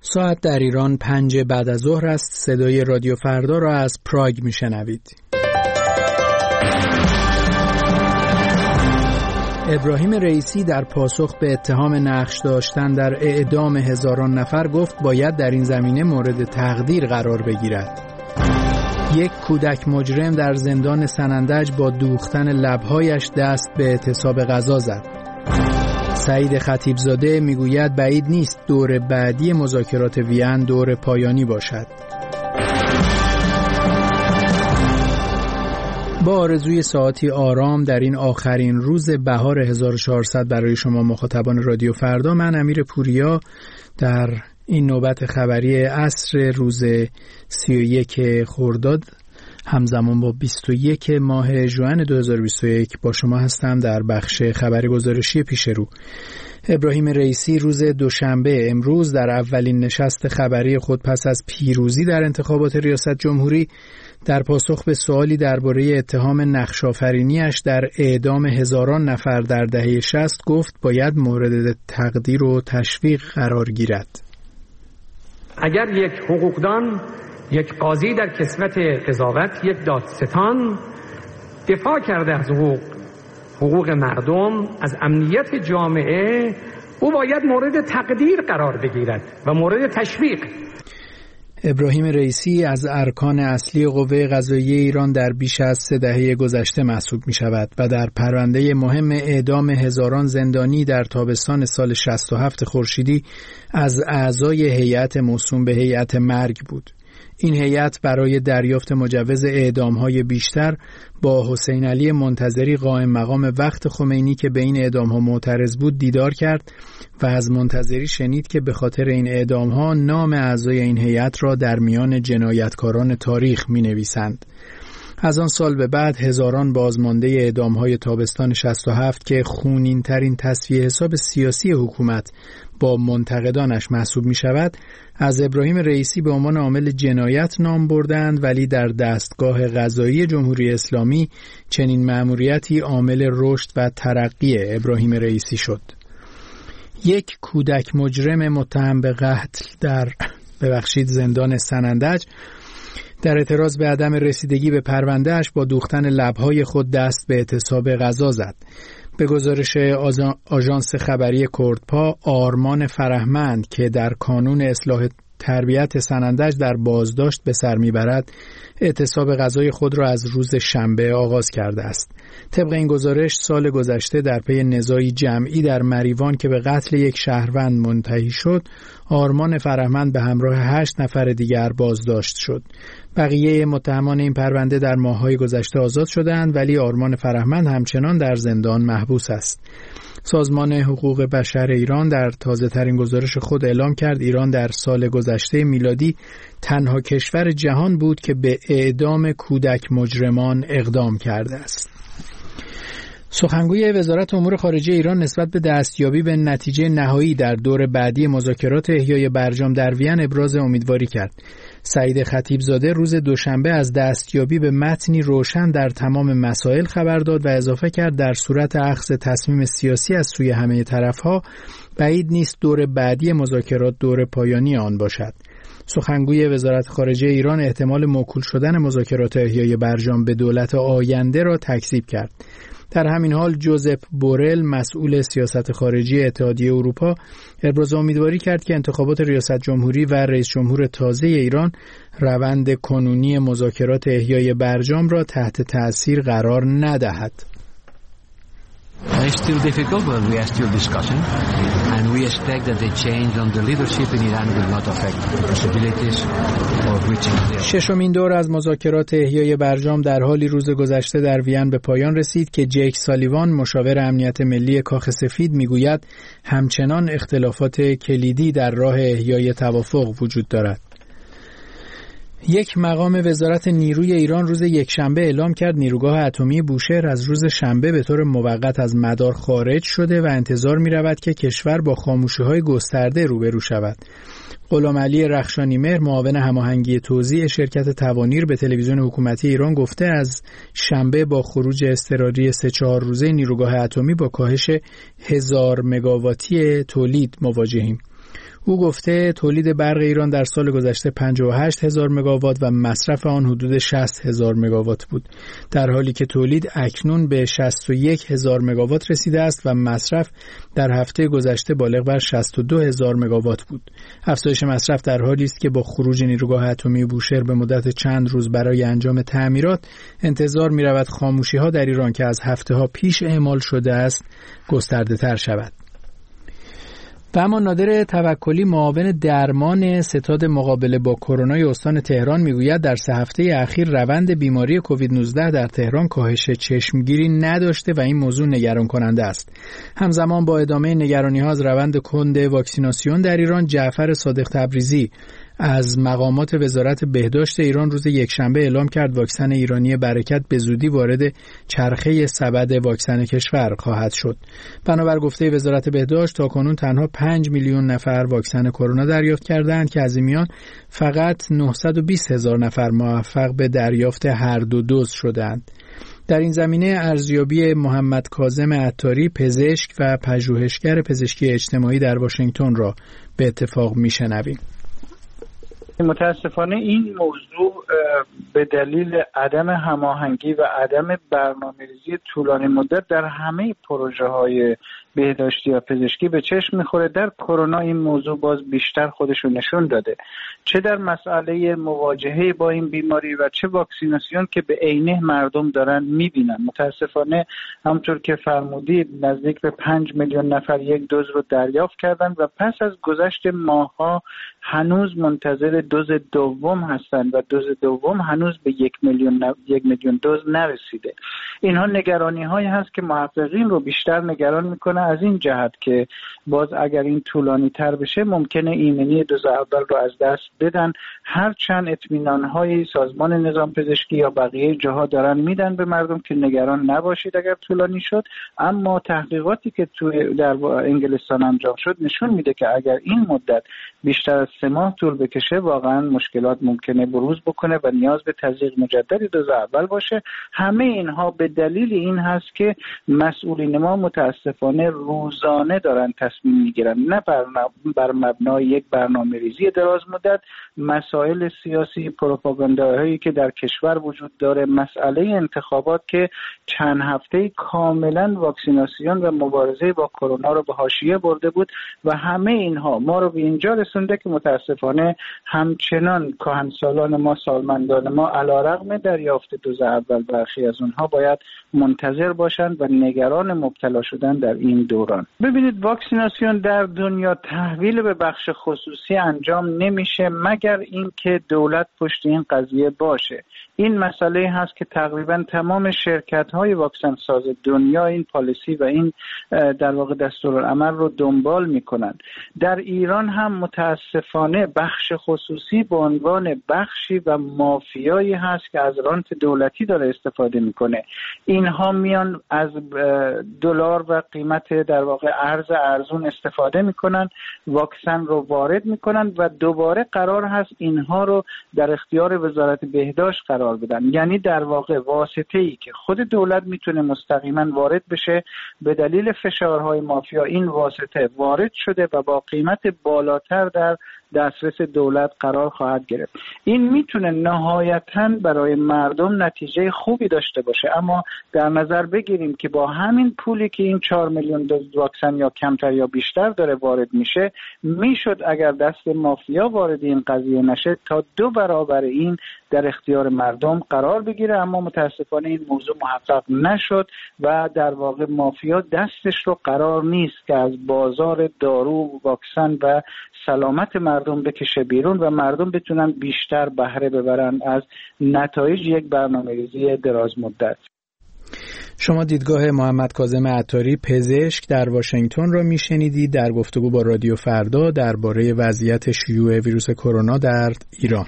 ساعت در ایران 5 بعد از ظهر است. صدای رادیو فردا را از پراگ میشنوید. ابراهیم رئیسی در پاسخ به اتهام نقش داشتن در اعدام هزاران نفر گفت باید در این زمینه مورد تقدیر قرار بگیرد. یک کودک مجرم در زندان سنندج با دوختن لبهایش دست به اعتصاب غذا زد. سعید خطیبزاده میگوید بعید نیست دور بعدی مذاکرات وین دور پایانی باشد. با آرزوی ساعتی آرام در این آخرین روز بهار 1400 برای شما مخاطبان رادیو فردا، من امیر پوریا در این نوبت خبری عصر روز 31 خرداد همزمان با 21 ماه ژوئن 2021 با شما هستم در بخش خبری گزارشی پیش رو. ابراهیم رئیسی روز دوشنبه امروز در اولین نشست خبری خود پس از پیروزی در انتخابات ریاست جمهوری در پاسخ به سوالی درباره اتهام نقش‌آفرینی‌اش در اعدام هزاران نفر در دهه 60 گفت باید مورد تقدیر و تشویق قرار گیرد. اگر یک حقوقدان، یک قاضی در کسوت قضاوت، یک دادستان دفاع کرده از حقوق مردم، از امنیت جامعه، او باید مورد تقدیر قرار بگیرد و مورد تشویق. ابراهیم رئیسی از ارکان اصلی قوه قضاییه ایران در بیش از 3 دهه گذشته محسوب می شود و در پرونده مهم اعدام هزاران زندانی در تابستان سال 67 خورشیدی از اعضای هیئت موسوم به هیئت مرگ بود. این هیئت برای دریافت مجوز اعدام‌های بیشتر با حسین علی منتظری قائم مقام وقت خمینی که به این اعدام‌ها معترض بود دیدار کرد و از منتظری شنید که به خاطر این اعدام‌ها نام اعضای این هیئت را در میان جنایتکاران تاریخ می‌نویسند. از آن سال به بعد هزاران بازمانده اعدام‌های تابستان 67 که خونین‌ترین تصفیه حساب سیاسی حکومت با منتقدانش محسوب می شود، از ابراهیم رئیسی به عنوان عامل جنایت نام بردند، ولی در دستگاه قضایی جمهوری اسلامی چنین مأموریتی عامل رشد و ترقی ابراهیم رئیسی شد. یک کودک مجرم متهم به قتل در زندان سنندج در اعتراض به عدم رسیدگی به پروندهش با دوختن لبهای خود دست به اعتصاب غذا زد. به گزارش آژانس خبری کردپا، آرمان فرهمند که در کانون اصلاح تربیت سنندج در بازداشت به سر میبرد، اعتصاب غذای خود را از روز شنبه آغاز کرده است. طبق این گزارش سال گذشته در پی نزاعی جمعی در مریوان که به قتل یک شهروند منتهی شد، آرمان فرهمند به همراه 8 نفر دیگر بازداشت شد. بقیه متهمان این پرونده در ماه‌های گذشته آزاد شدند، ولی آرمان فرهمند همچنان در زندان محبوس است. سازمان حقوق بشر ایران در تازه‌ترین گزارش خود اعلام کرد ایران در سال گذشته میلادی تنها کشور جهان بود که به اعدام کودک مجرمان اقدام کرده است. سخنگوی وزارت امور خارجه ایران نسبت به دستیابی به نتیجه نهایی در دور بعدی مذاکرات احیای برجام در وین ابراز امیدواری کرد. سعید خطیبزاده روز دوشنبه از دستیابی به متنی روشن در تمام مسائل خبر داد و اضافه کرد در صورت اخذ تصمیم سیاسی از سوی همه طرفها بعید نیست دور بعدی مذاکرات دور پایانی آن باشد. سخنگوی وزارت خارجه ایران احتمال موکول شدن مذاکرات احیای برجام به دولت آینده را تکذیب کرد. در همین حال جوزپ بورل مسئول سیاست خارجی اتحادیه اروپا ابراز امیدواری کرد که انتخابات ریاست جمهوری و رئیس جمهور تازه ایران روند کنونی مذاکرات احیای برجام را تحت تأثیر قرار ندهد. It's still difficult, but we are still discussing, and we expect that the change on the leadership in Iran will not affect the possibilities of reaching the... ششمین دور از مذاکرات احیای برجام در حالی روز گذشته در وین به پایان رسید که جیک سالیوان مشاور امنیت ملی کاخ سفید میگوید همچنان اختلافات کلیدی در راه احیای توافق وجود دارد. یک مقام وزارت نیروی ایران روز یکشنبه اعلام کرد نیروگاه اتمی بوشهر از روز شنبه به طور موقت از مدار خارج شده و انتظار می رود که کشور با خاموشی‌های گسترده روبرو شود. غلامعلی رخشانیمهر معاون هماهنگی توزیع شرکت توانیر به تلویزیون حکومتی ایران گفته از شنبه با خروج اضطراری 3-4 روزه نیروگاه اتمی با کاهش 1000 مگاواتی تولید مواجهیم. او گفته تولید برق ایران در سال گذشته 58,000 مگاوات و مصرف آن حدود 60,000 مگاوات بود، در حالی که تولید اکنون به 61,000 مگاوات رسیده است و مصرف در هفته گذشته بالغ بر 62,000 مگاوات بود. افزایش مصرف در حالی است که با خروج نیروگاه اتمی بوشهر به مدت چند روز برای انجام تعمیرات انتظار می‌رود خاموشی‌ها در ایران که از هفته‌ها پیش اعمال شده است گسترده‌تر شود. و اما نادر توکلی معاون درمان ستاد مقابله با کرونا استان تهران میگوید در 3 هفته اخیر روند بیماری کووید 19 در تهران کاهش چشمگیری نداشته و این موضوع نگران کننده است. همزمان با ادامه نگرانی‌ها از روند کند واکسیناسیون در ایران، جعفر صادق تبریزی از مقامات وزارت بهداشت ایران روز یکشنبه اعلام کرد واکسن ایرانی برکت به زودی وارد چرخه سبد واکسن کشور خواهد شد. بنابر گفته وزارت بهداشت تاکنون تنها 5 میلیون نفر واکسن کرونا دریافت کردند که از این میان فقط 920,000 نفر موفق به دریافت هر دو دوز شدند. در این زمینه ارزیابی محمد کاظم عطاری، پزشک و پژوهشگر پزشکی اجتماعی در واشنگتن را به اتفاق میشنویم. متاسفانه این موضوع به دلیل عدم هماهنگی و عدم برنامه‌ریزی طولانی مدت در همه پروژه‌های بهداشتی و پزشکی به چشم می‌خوره. در کرونا این موضوع باز بیشتر خودشو نشون داده، چه در مسئله مواجهه با این بیماری و چه واکسیناسیون که به عینه مردم دارن می‌بینن. متاسفانه همونطور که فرمودید نزدیک به 5 میلیون نفر یک دوز رو دریافت کردن و پس از گذشت ماه‌ها هنوز منتظر دوز دوم هستند و دوز دوم هنوز به 1 میلیون دوز نرسیده. اینها نگرانی‌هایی هست که محققین رو بیشتر نگران میکنه از این جهت که باز اگر این طولانی تر بشه ممکنه ایمنی دوز اول رو از دست بدن. هرچند اطمینان‌های سازمان نظام پزشکی یا بقیه جاها دارن میدن به مردم که نگران نباشید اگر طولانی شد، اما تحقیقاتی که در انگلستان انجام شد نشون میده که اگر این مدت بیشتر از 3 ماه طول بکشه واقعا مشکلات ممکنه بروز بکنه و نیاز به تزریق مجددی دوز اول باشه. همه اینها به دلیل این هست که مسئولین ما متاسفانه روزانه دارن تصمیم میگیرن، نه بر مبنای یک برنامه‌ریزی دراز مدت. مسائل سیاسی، پروپاگانداهایی که در کشور وجود داره، مسئله انتخابات که چند هفته کاملا واکسیناسیون و مبارزه با کرونا رو به حاشیه برده بود و همه اینها ما رو به اینجا رسونده که متاسفانه همچنان کهنسالان ما، سالمندان ما علیرغم دریافت دوز اول برخی از اونها باید منتظر باشند و نگران مبتلا شدن در این دوران. ببینید واکسیناسیون در دنیا تحویل به بخش خصوصی انجام نمیشه مگر اینکه دولت پشت این قضیه باشه. این مسئله هست که تقریبا تمام شرکت‌های واکسن ساز دنیا این پالیسی و این در واقع دستورالعمل رو دنبال میکنن. در ایران هم متاسفانه بخش خصوصی به عنوان بخشی و مافیایی هست که از رانت دولتی داره استفاده میکنه. اینها میان از دلار و قیمت در واقع ارز ارزون استفاده میکنن، واکسن رو وارد میکنن و دوباره قرار هست اینها رو در اختیار وزارت بهداشت قرار بدن. یعنی در واقع واسطه‌ای که خود دولت میتونه مستقیما وارد بشه، به دلیل فشارهای مافیا این واسطه وارد شده و با قیمت بالاتر در دسترس دولت قرار خواهد گرفت. این میتونه نهایتاً برای مردم نتیجه خوبی داشته باشه، اما در نظر بگیریم که با همین پولی که این 4 میلیون دوز واکسن یا کمتر یا بیشتر داره وارد میشه، میشد اگر دست مافیا وارد این قضیه نشه تا 2 برابر این در اختیار مردم قرار بگیره، اما متاسفانه این موضوع محقق نشد و در واقع مافیا دستش رو قرار نیست که از بازار دارو، واکسن و سلامت مردم بکشه بیرون و مردم بتونن بیشتر بهره ببرن از نتایج یک برنامه‌ریزی دراز مدت. شما دیدگاه محمد کاظم عطاری، پزشک در واشنگتن را میشنیدید در گفتگو با رادیو فردا درباره وضعیت شیوع ویروس کرونا در ایران.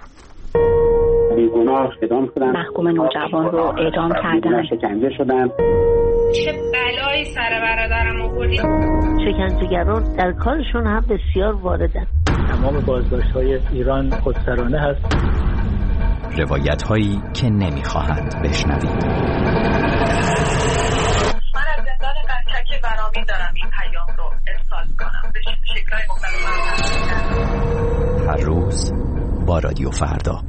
بیگناه اعدام شدن، محکوم نوجوان رو اعدام کردن، شکنجه شدن. چه بلایی سر برادرم آوردی؟ شکنجهگران در کارشون هم بسیار واردن. تمام بازداشت‌های ایران خودسرانه هست. روایت‌هایی که نمی‌خواهند بشنوید. من از زندان قزچک برامین دارم پیام رو ارسال کنم به شکل‌های مختلف. هر روز با رادیو فردا.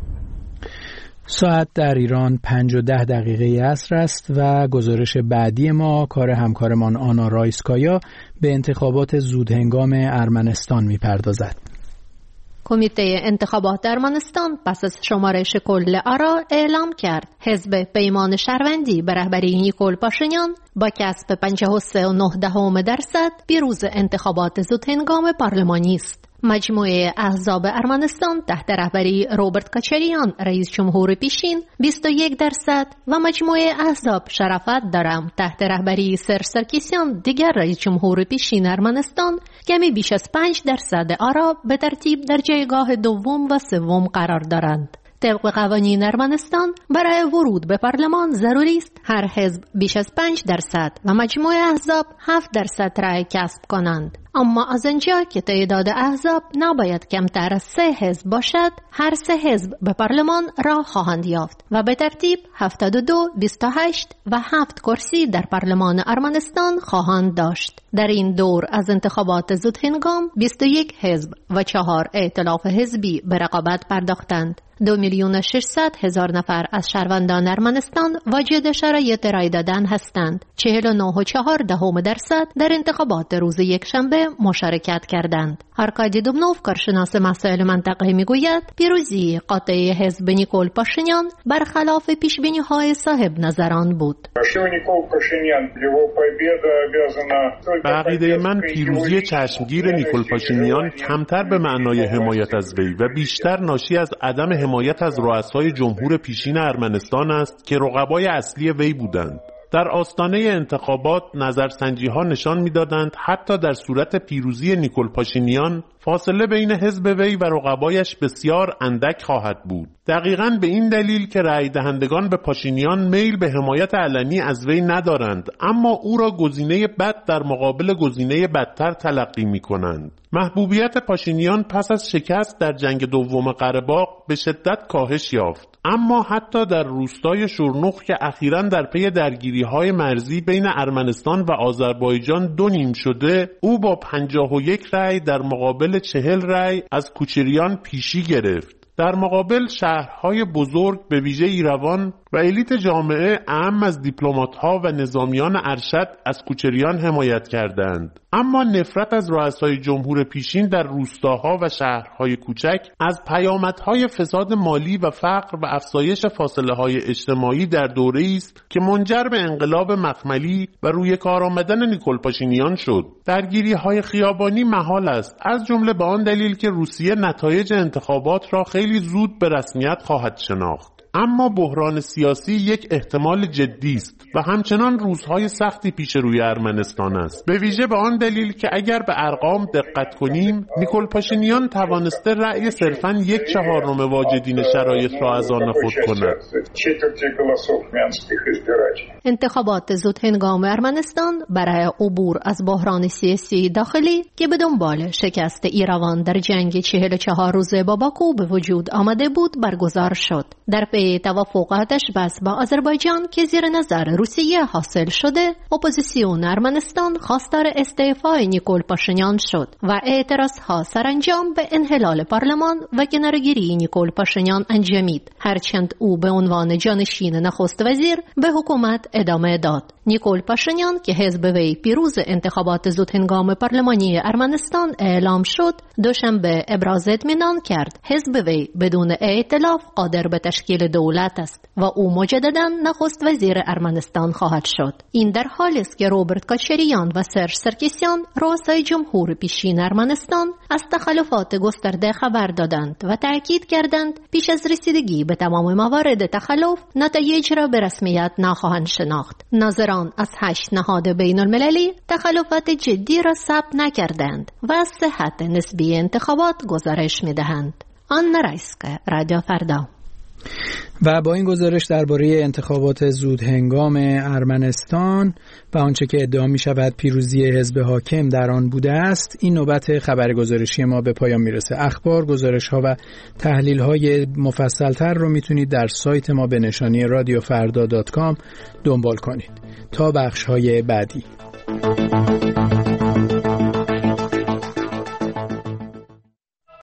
ساعت در ایران 5:10 عصر است و گزارش بعدی ما کار همکارمان آنا رایسکایا به انتخابات زودهنگام ارمنستان می‌پردازد. کمیته انتخابات ارمنستان پس از شمارش کل آرا اعلام کرد حزب پیمان شهروندی به رهبری نیکول پاشینیان با کسب 53.9% پیروز انتخابات زودهنگام پارلمانی است. مجموعه احزاب ارمنستان تحت رهبری روبرت کاچریان رئیس جمهور پیشین 21% و مجموعه احزاب شرافت دارم تحت رهبری سر سرکیسیان دیگر رئیس جمهور پیشین ارمنستان کمی بیش از 5% آرا به ترتیب در جایگاه دوم و سوم قرار دارند. طبق قوانین ارمنستان برای ورود به پارلمان ضروری است هر حزب بیش از 5% و مجموع احزاب 7% رای کسب کنند. اما از آنجا که تعداد احزاب نباید کمتر از 3 حزب باشد، هر 3 حزب به پارلمان راه خواهند یافت و به ترتیب 72, 28 و 7 کرسی در پارلمان ارمنستان خواهند داشت. در این دور از انتخابات زودهنگام 21 حزب و 4 ائتلاف حزبی به رقابت پرداختند. 2,600,000 نفر از شهروندان ارمنستان واجد شرایط رای دادن هستند. 49.4% در انتخابات روز یکشنبه مشارکت کردند. آرکادی دوبنوف کارشناس مسائل منطقه‌ای میگوید پیروزی قاطع حزب نیکول پاشینیان برخلاف پیشبینی‌های صاحب نظران بود. به عقیده من پیروزی چشمگیر نیکول پاشینیان کمتر به معنای حمایت از وی و بیشتر ناشی از عدم حمایت از رؤسای جمهور پیشین ارمنستان است که رقبای اصلی وی بودند. در آستانه انتخابات نظرسنجی‌ها نشان می‌دادند حتی در صورت پیروزی نیکول پاشینیان فاصله بین حزب وی و رقبایش بسیار اندک خواهد بود. دقیقاً به این دلیل که رأی دهندگان به پاشینیان میل به حمایت علنی از وی ندارند، اما او را گزینه بد در مقابل گزینه بدتر تلقی می‌کنند. محبوبیت پاشینیان پس از شکست در جنگ دوم قره‌باغ به شدت کاهش یافت. اما حتی در روستای شورنوخ که اخیراً در پی درگیری‌های مرزی بین ارمنستان و آذربایجان 2 نیم شده، او با 51 رأی در مقابل 40 رأی از کوچریان پیشی گرفت. در مقابل شهرهای بزرگ به ویژه ایروان و الیت جامعه اعم از دیپلمات‌ها و نظامیان ارشد از کوچریان حمایت کردند. اما نفرت از رؤسای جمهور پیشین در روستاها و شهرهای کوچک از پیامدهای فساد مالی و فقر و افزایش فاصله‌های اجتماعی در دوره‌ای است که منجر به انقلاب مخملی و روی کار آمدن نیکول پاشینیان شد. درگیری‌های خیابانی محال است، از جمله به آن دلیل که روسیه نتایج انتخابات را خیلی زود به رسمیت خواهد شناخت. اما بحران سیاسی یک احتمال جدی است و همچنان روزهای سختی پیش روی ارمنستان است، به ویژه به آن دلیل که اگر به ارقام دقت کنیم نیکول پاشینیان توانسته رأی صرفاً 1/4 واجدین شرایط را از آن خود کند. انتخابات زودهنگام ارمنستان برای عبور از بحران سیاسی داخلی که به دنبال شکست ایروان در جنگ 44 روزه با باکو به وجود آمده بود برگزار شد. در پی توافق آتش‌بس با آذربایجان که زیر نظر روسیه حاصل شده، اپوزیسیون ارمنستان خواستار استعفای نیکول پاشینیان شد و اعتراضها سرانجام به انحلال پارلمان و کناره‌گیری نیکول پاشینیان انجامید، هرچند او به عنوان جانشین نخست وزیر به حکومت ادامه داد. نیکول پاشینیان که حزب وی پیروز انتخابات زودهنگام پارلمانی ارمنستان اعلام شد، دوشنبه ابراز اطمینان کرد حزب وی بدون ائتلاف قادر به تشکیل دولت است و او مجددا نخست وزیر ارمنستان خواهد شد. این در حالی است که روبرت کاچریان و سرژ سرکیسیان رؤسای جمهور پیشین ارمنستان از تخلفات گسترده خبر دادند و تاکید کردند پیش از رسیدگی به تمام موارد تخلف نتایج را به رسمیت نخواهند شناخت. ناظران از 8 نهاد بین المللی تخلفات جدی را ثبت نکردند و از صحت نسبی انتخابات گزارش می‌دهند. آنا رایسکایا، رادیو فردا. و با این گزارش درباره انتخابات زودهنگام ارمنستان و آنچه که ادعا می شود پیروزی حزب حاکم در آن بوده است، این نوبت خبرگزارشی ما به پایان میرسه. اخبار، گزارش ها و تحلیل های مفصل تر رو میتونید در سایت ما به نشانی radiofarda.com دنبال کنید. تا بخش های بعدی. فردا.